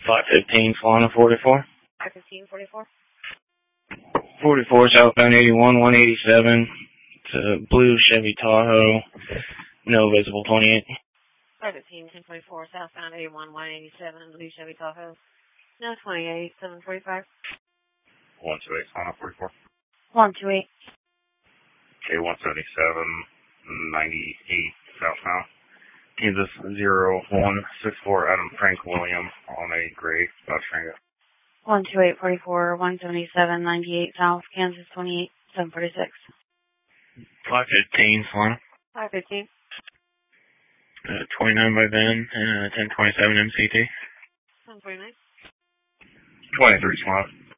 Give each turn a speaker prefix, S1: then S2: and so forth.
S1: 515 Solana 44.
S2: 515-44.
S1: 44 southbound 81, 187. It's a blue Chevy Tahoe. No visible 28.
S2: 515-1024 southbound 81, 187, blue Chevy Tahoe. No 28, 745.
S3: 128 Solana 44.
S2: 128.
S3: Okay, 177, 98 southbound. Kansas 0164 Adam Frank William on a gray Dodge Durango.
S2: 128-44, 177, 98 south, Kansas 28, 746.
S1: 515 Solana.
S2: 515.
S1: 29 by Ben, 1027 MCT.
S2: 749.
S3: 23 Solana.